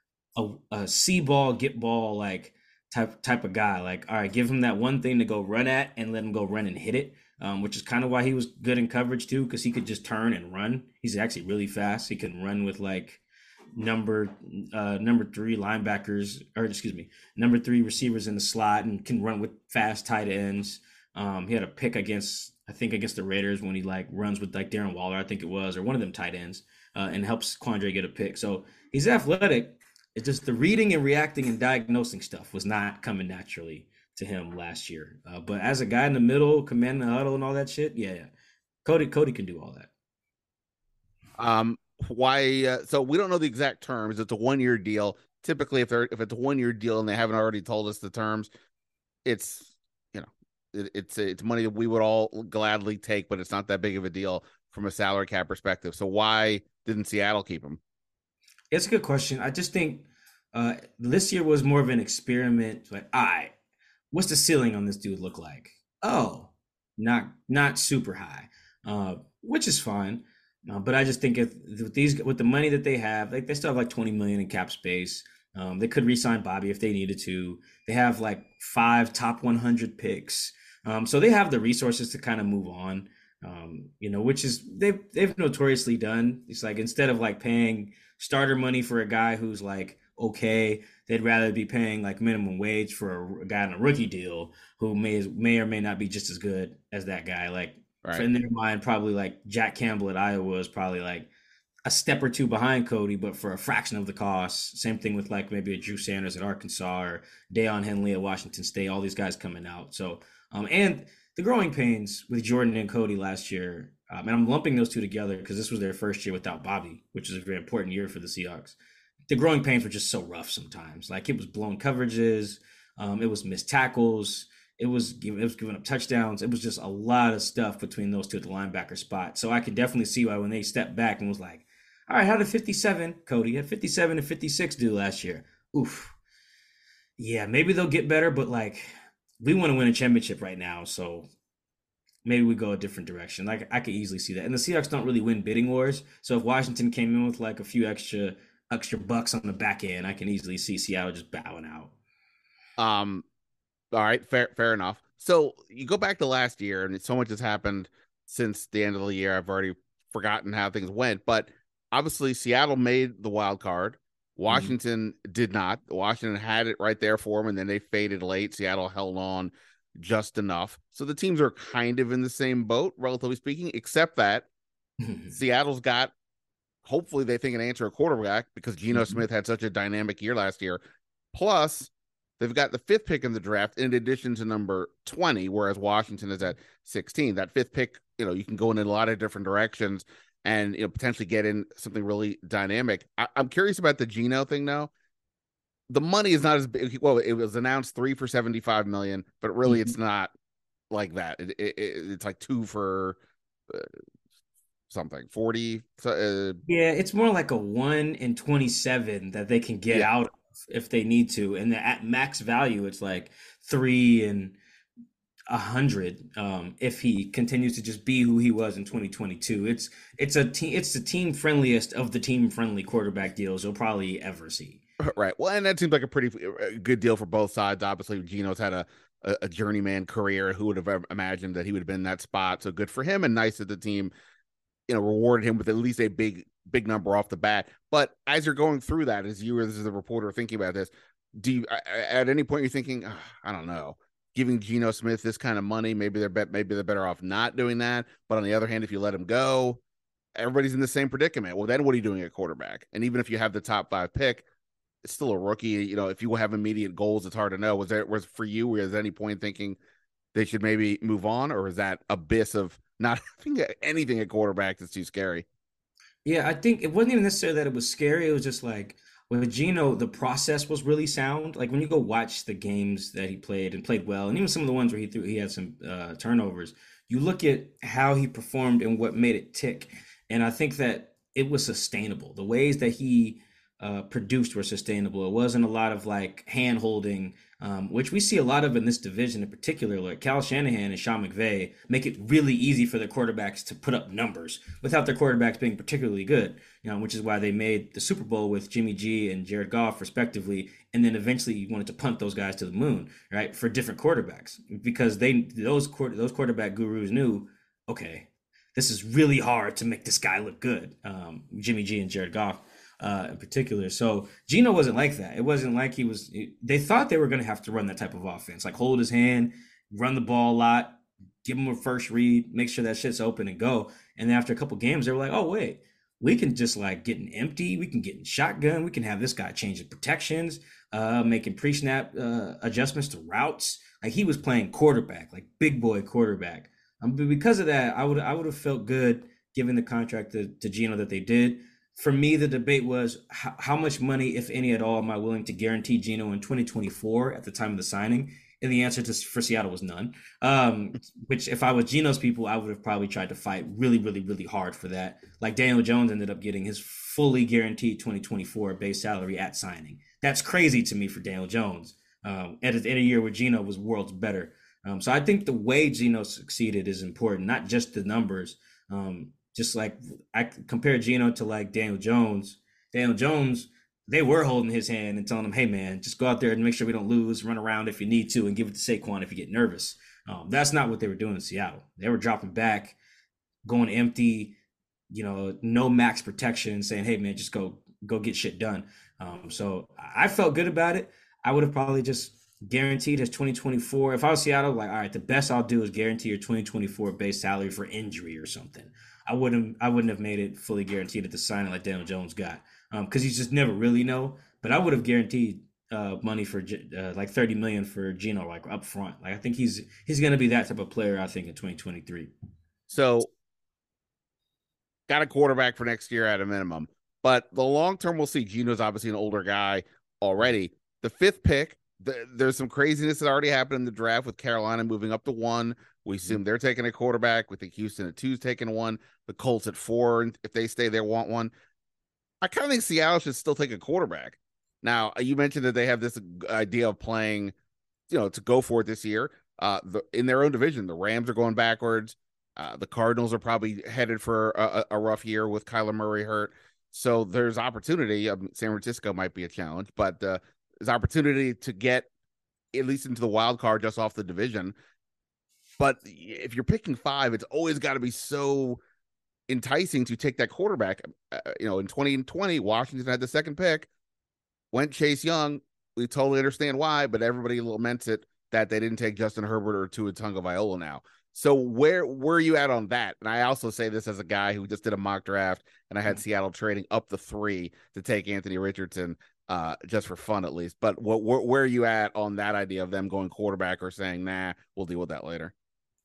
see ball, get ball, type of guy. All right, give him that one thing to go run at and let him go run and hit it. Which is kind of why he was good in coverage too, because he could just turn and run. He's actually really fast. He can run with number 3 linebackers, or excuse me, number 3 receivers in the slot, and can run with fast tight ends. He had a pick against the Raiders when he runs with Darren Waller, I think it was, or one of them tight ends, and helps Quandre get a pick. So he's athletic. It's just the reading and reacting and diagnosing stuff was not coming naturally to him last year. But as a guy in the middle, commanding the huddle and all that shit, yeah. Cody can do all that. Why? So we don't know the exact terms. It's a 1-year deal. Typically, if it's a 1-year deal and they haven't already told us the terms, it's it's money that we would all gladly take, but it's not that big of a deal from a salary cap perspective. So why didn't Seattle keep him? It's a good question. I just think this year was more of an experiment. What's the ceiling on this dude look like? Oh, not super high, which is fine. But I just think with the money that they have, they still have $20 million in cap space. They could re-sign Bobby if they needed to. They have 5 top 100 picks. So they have the resources to kind of move on. Which is they've notoriously done. It's like instead of like paying starter money for a guy who's like okay, they'd rather be paying like minimum wage for a guy on a rookie deal who may or may not be just as good as that guy. Like Right. in their mind, probably like Jack Campbell at Iowa is probably like a step or two behind Cody, but for a fraction of the cost. Same thing with like maybe a Drew Sanders at Arkansas or Deion Henley at Washington State. All these guys coming out. So and the growing pains with Jordan and Cody last year, and I'm lumping those two together because this was their first year without Bobby, which is a very important year for the Seahawks. The growing pains were just so rough sometimes. Like it was blown coverages, it was missed tackles, it was giving up touchdowns. It was just a lot of stuff between those two at the linebacker spot. So I could definitely see why when they stepped back and was like, all right, how did 57, Cody, had 57 and 56 do last year? Oof. Yeah, maybe they'll get better, but like we want to win a championship right now, so maybe we go a different direction. Like I could easily see that. And the Seahawks don't really win bidding wars. So if Washington came in with like a few extra bucks on the back end, I can easily see Seattle just bowing out. Um, all right, fair enough. So you go back to last year, and so much has happened since the end of the year. I've already forgotten how things went, but obviously Seattle made the wild card. Washington did not. Washington had it right there for them, and then they faded late. Seattle held on just enough. So the teams are kind of in the same boat, relatively speaking, except that Seattle's got, hopefully they think, an answer at quarterback because Geno Smith had such a dynamic year last year. Plus, they've got the 5th pick in the draft in addition to number 20, whereas Washington is at 16. That 5th pick, you can go in a lot of different directions and potentially get in something really dynamic. I'm curious about the Geno thing now. The money is not as big. Well, it was announced 3 for $75 million, but really it's not like that. It's like 2 for something 40. Yeah, it's more like a 1 in 27 that they can get out of if they need to, and at max value, it's like 3 and 100 if he continues to just be who he was in 2022. It's the team friendliest of the team friendly quarterback deals you'll probably ever see. Right. Well, and that seems like a pretty good deal for both sides. Obviously, Geno's had a journeyman career. Who would have ever imagined that he would have been in that spot? So good for him, and nice that the team, rewarded him with at least a big number off the bat. But as you're going through that, as you as a reporter thinking about this, do you at any point you're thinking, I don't know, giving Geno Smith this kind of money, maybe they're better off not doing that. But on the other hand, if you let him go, everybody's in the same predicament. Well, then what are you doing at quarterback? And even if you have the top 5 pick, it's still a rookie. If you have immediate goals, it's hard to know. Was for you, was there any point thinking they should maybe move on, or is that abyss of not having anything at quarterback that's too scary? Yeah, I think it wasn't even necessarily that it was scary. It was just like with Geno, the process was really sound. Like when you go watch the games that he played and played well, and even some of the ones where he had some turnovers, you look at how he performed and what made it tick. And I think that it was sustainable. The ways that he produced were sustainable. It wasn't a lot of like hand holding, which we see a lot of in this division in particular. Like Cal Shanahan and Sean McVay make it really easy for their quarterbacks to put up numbers without their quarterbacks being particularly good. Which is why they made the Super Bowl with Jimmy G and Jared Goff respectively, and then eventually you wanted to punt those guys to the moon, right? For different quarterbacks, because those quarterback gurus knew, okay, this is really hard to make this guy look good. Jimmy G and Jared Goff. In particular. So Geno wasn't like that. It wasn't like they thought they were going to have to run that type of offense, like hold his hand, run the ball a lot, give him a first read, make sure that shit's open and go. And then after a couple games, they were like, oh, wait, we can just like get an empty. We can get in shotgun. We can have this guy changing protections, making pre-snap adjustments to routes. Like he was playing quarterback, like big boy quarterback. But because of that, I would have felt good giving the contract to Geno that they did. For me, the debate was how much money, if any at all, am I willing to guarantee Geno in 2024 at the time of the signing? And the answer for Seattle was none. Which, if I was Geno's people, I would have probably tried to fight really, really, really hard for that. Like Daniel Jones ended up getting his fully guaranteed 2024 base salary at signing. That's crazy to me for Daniel Jones. At a year where Geno was worlds better. So I think the way Geno succeeded is important, not just the numbers. Just like I compare Geno to like Daniel Jones. Daniel Jones, they were holding his hand and telling him, hey, man, just go out there and make sure we don't lose, run around if you need to, and give it to Saquon if you get nervous. That's not what they were doing in Seattle. They were dropping back, going empty, no max protection, saying, "Hey man, just go get shit done." So I felt good about it. I would have probably just guaranteed his 2024. If I was Seattle, like, all right, the best I'll do is guarantee your 2024 base salary for injury or something. I wouldn't have made it fully guaranteed at the signing like Daniel Jones got, because you just never really know. But I would have guaranteed money for like 30 million for Geno, like up front. Like I think he's going to be that type of player. I think in 2023. So got a quarterback for next year at a minimum, but the long term we'll see. Geno's obviously an older guy already. The 5th pick, there's some craziness that already happened in the draft with Carolina moving up to 1. We assume they're taking a quarterback. We think Houston at 2 is taking 1. The Colts at 4, and if they stay, they want 1. I kind of think Seattle should still take a quarterback. Now, you mentioned that they have this idea of playing, to go for it this year. In their own division, the Rams are going backwards. The Cardinals are probably headed for a rough year with Kyler Murray hurt. So there's opportunity. San Francisco might be a challenge, but there's opportunity to get at least into the wild card just off the division. But if you're picking 5, it's always got to be so enticing to take that quarterback. In 2020, Washington had the 2nd pick, went Chase Young. We totally understand why, but everybody laments it that they didn't take Justin Herbert or Tua Tagovailoa now. So where are you at on that? And I also say this as a guy who just did a mock draft, and I had Seattle trading up the 3 to take Anthony Richardson, just for fun at least. But where are you at on that idea of them going quarterback or saying, nah, we'll deal with that later?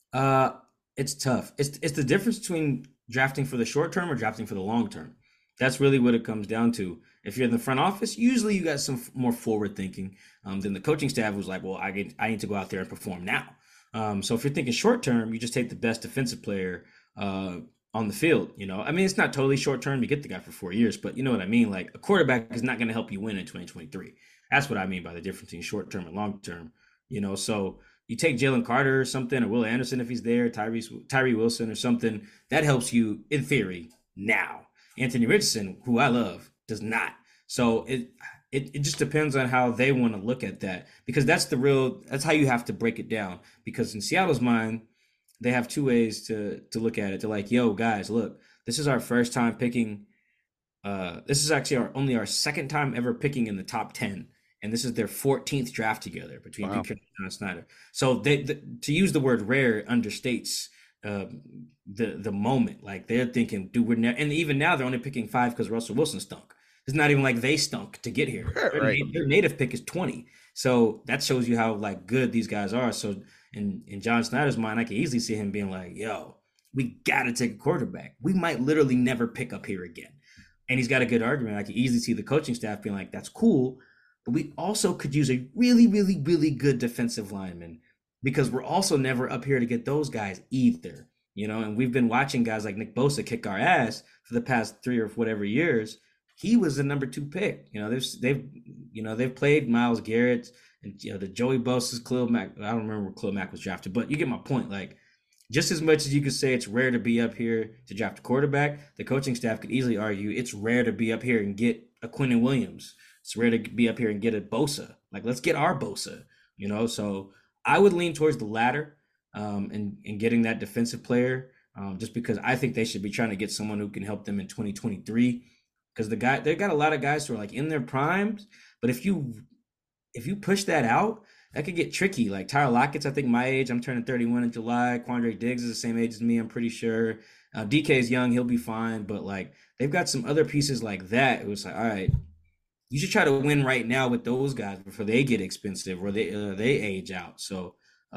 It's tough. It's the difference between drafting for the short term or drafting for the long term. That's really what it comes down to. If you're in the front office, usually you got some more forward thinking than the coaching staff, who's like, well, I need to go out there and perform now. So if you're thinking short term, you just take the best defensive player on the field. I mean, it's not totally short term. You get the guy for 4 years, but you know what I mean? Like, a quarterback is not going to help you win in 2023. That's what I mean by the difference between short term and long term. So you take Jalen Carter or something, or Will Anderson if he's there, Tyree Wilson or something. That helps you in theory now. Anthony Richardson, who I love, does not. So it just depends on how they want to look at that, because that's how you have to break it down. Because in Seattle's mind, they have 2 ways to look at it. They're like, yo, guys, look, this is our first time picking. This is actually only our 2nd time ever picking in the top 10. And this is their 14th draft together between Pete Carroll and John Snyder. So to use the word rare understates the moment. Like, they're thinking, dude, and even now they're only picking 5 because Russell Wilson stunk. It's not even like they stunk to get here. Right. Their native pick is 20. So that shows you how like good these guys are. So in John Snyder's mind, I can easily see him being like, yo, we got to take a quarterback. We might literally never pick up here again. And he's got a good argument. I can easily see the coaching staff being like, that's cool, but we also could use a really, really, really good defensive lineman, because we're also never up here to get those guys either. And we've been watching guys like Nick Bosa kick our ass for the past 3 or whatever years. He was the number 2 pick. They've played Myles Garrett and the Joey Bosa's, Khalil Mack. I don't remember where Khalil Mack was drafted, but you get my point. Like, just as much as you could say it's rare to be up here to draft a quarterback, the coaching staff could easily argue it's rare to be up here and get a Quinnen Williams. It's rare to be up here and get a Bosa. Like, let's get our Bosa. So I would lean towards the latter, and getting that defensive player, just because I think they should be trying to get someone who can help them in 2023. Because they got a lot of guys who are like in their primes, but if you push that out, that could get tricky. Like Tyler Lockett's, I think, my age. I'm turning 31 in July. Quandre Diggs is the same age as me, I'm pretty sure. DK is young, he'll be fine, but like they've got some other pieces like that. It was like, all right, you should try to win right now with those guys before they get expensive or they age out. So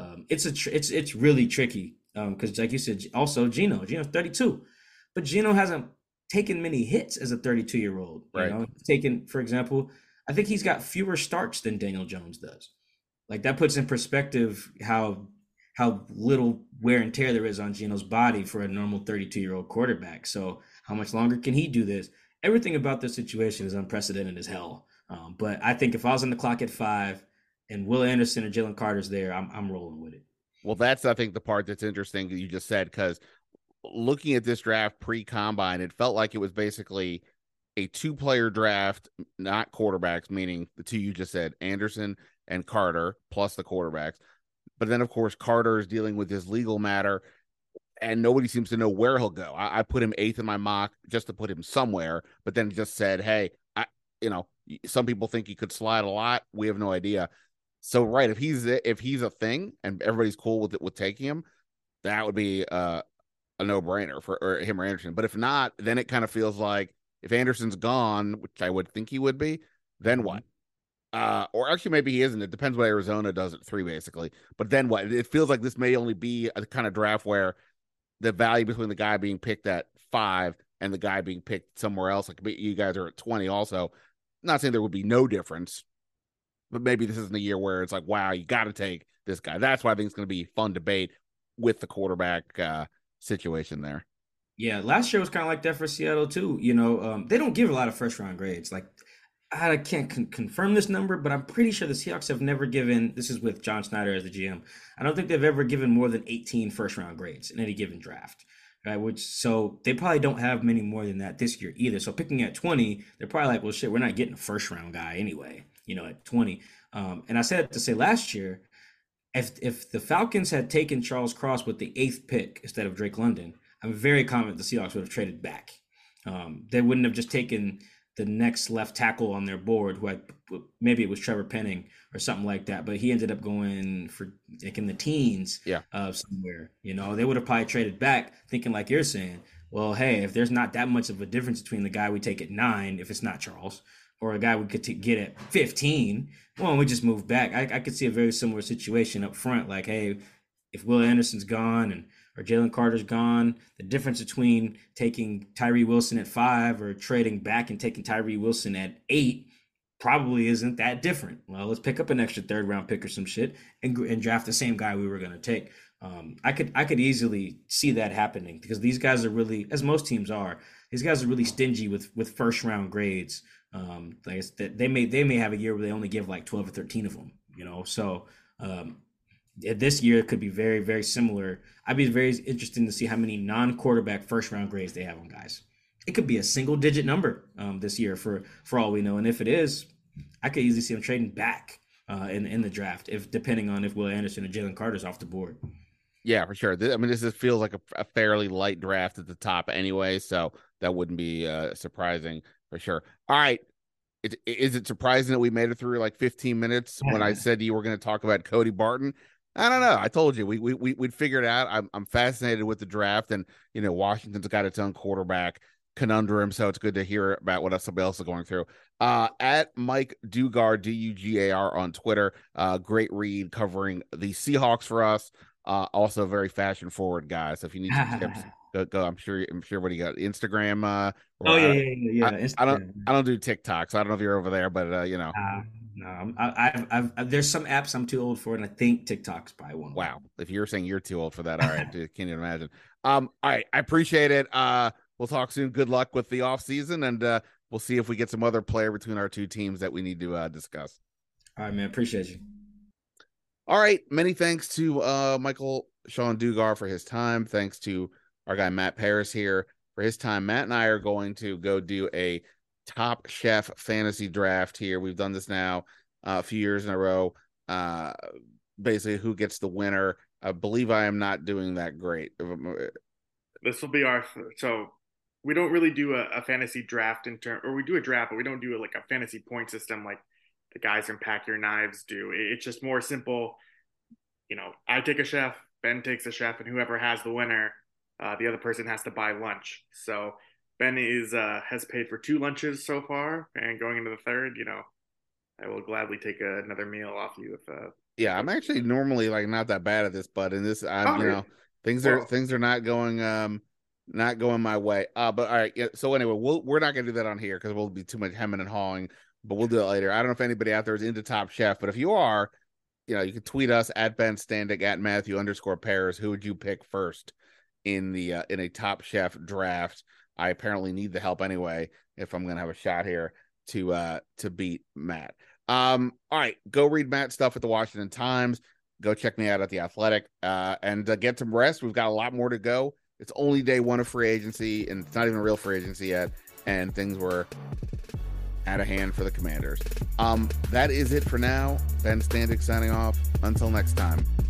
it's really tricky, because like you said, also Geno's 32, but Geno hasn't taken many hits as a 32-year-old. Right. Taken, for example, I think he's got fewer starts than Daniel Jones does. Like, that puts in perspective how little wear and tear there is on Geno's body for a normal 32-year-old quarterback. So how much longer can he do this? Everything about this situation is unprecedented as hell. But I think if I was on the clock at 5 and Will Anderson or Jalen Carter's there, I'm rolling with it. Well, that's, I think, the part that's interesting that you just said, because looking at this draft pre-combine, it felt like it was basically a 2-player draft, not quarterbacks, meaning the 2 you just said, Anderson and Carter, plus the quarterbacks. But then, of course, Carter is dealing with this legal matter. and nobody seems to know where he'll go. I put him 8th in my mock just to put him somewhere, but then just said, hey, some people think he could slide a lot. We have no idea. So, right, if he's a thing and everybody's cool with taking him, that would be a no-brainer for him or Anderson. But if not, then it kind of feels like if Anderson's gone, which I would think he would be, then what? Or actually maybe he isn't. It depends what Arizona does at 3, basically. But then what? It feels like this may only be a kind of draft where the value between the guy being picked at 5 and the guy being picked somewhere else, like you guys are at 20 also. Not saying there would be no difference, but maybe this isn't a year where it's like, wow, you got to take this guy. That's why I think it's going to be fun debate with the quarterback situation there. Yeah, last year was kind of like that for Seattle too. They don't give a lot of first round grades. Like, I can't confirm this number, but I'm pretty sure the Seahawks have never given, this is with John Schneider as the GM, I don't think they've ever given more than 18 first round grades in any given draft. Right, so they probably don't have many more than that this year either. So picking at 20, they're probably like, well, shit, we're not getting a first round guy anyway, at 20. And I said to say last year, if the Falcons had taken Charles Cross with the 8th pick instead of Drake London, I'm very confident the Seahawks would have traded back. They wouldn't have just taken the next left tackle on their board, maybe it was Trevor Penning or something like that, but he ended up going for like in the teens somewhere. They would have probably traded back thinking like you're saying, well, hey, if there's not that much of a difference between the guy we take at 9, if it's not Charles, or a guy we could get at 15, well, we just move back. I could see a very similar situation up front. Like, hey, if Will Anderson's gone or Jalen Carter's gone, the difference between taking Tyree Wilson at 5 or trading back and taking Tyree Wilson at 8 probably isn't that different. Well, let's pick up an extra 3rd round pick or some shit and draft the same guy we were going to take. I could easily see that happening because these guys are really, as most teams are, these guys are really stingy with first round grades. They may have a year where they only give like 12 or 13 of them, So this year it could be very, very similar. I'd be very interested to see how many non-quarterback first round grades they have on guys. It could be a single digit number this year for all we know. And if it is, I could easily see them trading back in the draft, depending on if Will Anderson or Jalen Carter's off the board. Yeah, for sure. This feels like a fairly light draft at the top anyway, so that wouldn't be surprising for sure. All right. Is it surprising that we made it through like 15 minutes when I said you were going to talk about Cody Barton? I don't know. I told you we'd figure it out. I'm fascinated with the draft, and Washington's got its own quarterback conundrum, so it's good to hear about what somebody else is going through. At Mike Dugar, Dugar on Twitter, great read covering the Seahawks for us. Also very fashion forward guy. So if you need some tips, go. I'm sure. What do you got? Instagram. Yeah. I don't do TikTok, so I don't know if you're over there, but No, I've there's some apps I'm too old for, and I think TikTok's probably one. Wow, if you're saying you're too old for that, all right, dude, can't even imagine. All right, I appreciate it. We'll talk soon. Good luck with the off season, and we'll see if we get some other player between our two teams that we need to discuss. All right, man. Appreciate you. All right, many thanks to Michael Sean Dugar for his time. Thanks to our guy Matt Paris here for his time. Matt and I are going to go do a Top Chef fantasy draft here. We've done this now a few years in a row. Basically, who gets the winner? I believe I am not doing that great. This will be so we don't really do a fantasy draft or we do a draft, but we don't do like a fantasy point system like the guys in Pack Your Knives do. It's just more simple. I take a chef, Ben takes a chef, and whoever has the winner, the other person has to buy lunch. So Ben has paid for 2 lunches so far, and going into the 3rd, I will gladly take another meal off you Yeah, I'm actually normally like not that bad at this, but in this, things are not going my way. But all right, yeah. So anyway, we're not gonna do that on here because we'll be too much hemming and hawing. But we'll do it later. I don't know if anybody out there is into Top Chef, but if you are, you can tweet us at Ben Standig at Matthew_Paris. Who would you pick first in a Top Chef draft? I apparently need the help anyway if I'm gonna have a shot here to beat Matt. All right, go read Matt's stuff at the Washington Times. Go check me out at The Athletic, and get some rest. We've got a lot more to go. It's only day 1 of free agency, and it's not even real free agency yet, and things were out of hand for the Commanders. That is it for now. Ben Standig signing off. Until next time.